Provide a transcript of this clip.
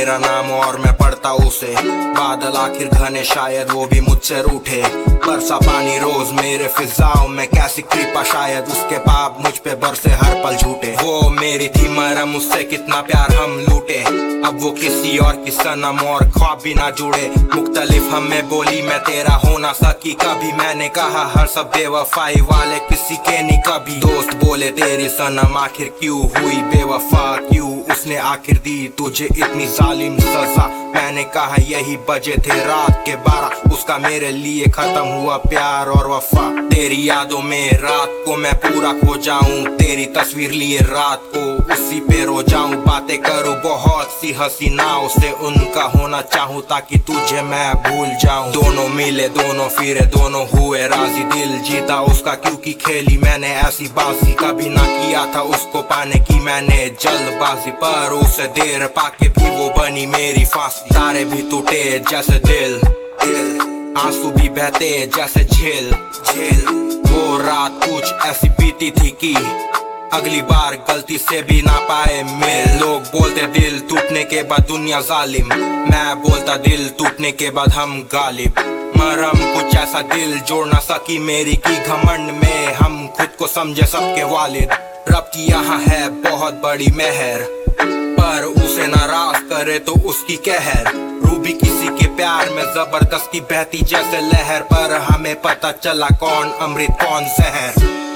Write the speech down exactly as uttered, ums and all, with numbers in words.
मेरा नाम और मैं पढ़ता उसे। बादल आखिर घने शायद वो भी मुझसे रूठे, बरसा पानी रोज मेरे फिजाओं में कैसी कृपा, शायद उसके पाप मुझ पे बरसे हर पल झूठे। वो मेरी थी मरम, उससे कितना प्यार हम लूटे, अब वो किसी और की सनम और ख्वाब भी ना जुड़े। मुख्तलिफ हमें बोली मैं तेरा हो ना सकी कभी, मैंने कहा हर सब बेवफाई वाले किसी के नहीं कभी। दोस्त बोले तेरी सनम आखिर क्यों हुई बेवफा, क्यों उसने आखिर दी तुझे इतनी जालिम सजा। मैंने कहा यही बजे थे रात के बारह, उसका मेरे लिए खत्म हुआ प्यार और वफा। तेरी यादों में रात को मैं पूरा खो जाऊं, तेरी तस्वीर लिए रात को उसी पे रो जाऊं। बातें करूं बहुत सी हसीनाओं से, उनका होना चाहूं ताकि तुझे मैं भूल जाऊं। दोनों मिले दोनों फिरे दोनों हुए राजी, दिल जीता उसका क्योंकि खेली मैंने ऐसी बाजी। कभी ना किया था उसको पाने की मैंने जल्दबाजी, पर उसे देर पाके भी वो बनी मेरी फांसी। तारे भी टूटे जैसे दिल दिल, आंसू भी बहते जैसे झील झील। वो रात कुछ ऐसी बीती थी कि अगली बार गलती से भी ना पाए मिल। लोग बोलते दिल टूटने के बाद दुनिया जालिम, मैं बोलता दिल टूटने के बाद हम गालिब। मरम कुछ ऐसा दिल जोड़ ना सकी मेरी की घमंड में हम खुद को समझे सबके वालिद। रब की यहाँ है बहुत बड़ी मेहर, पर उसे नाराज करे तो उसकी कहर। रूबी किसी के प्यार में जबरदस्ती बहती जैसे लहर, पर हमें पता चला कौन अमृत कौन जहर।